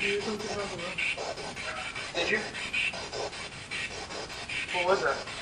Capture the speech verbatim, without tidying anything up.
You something else, Did you? What was that?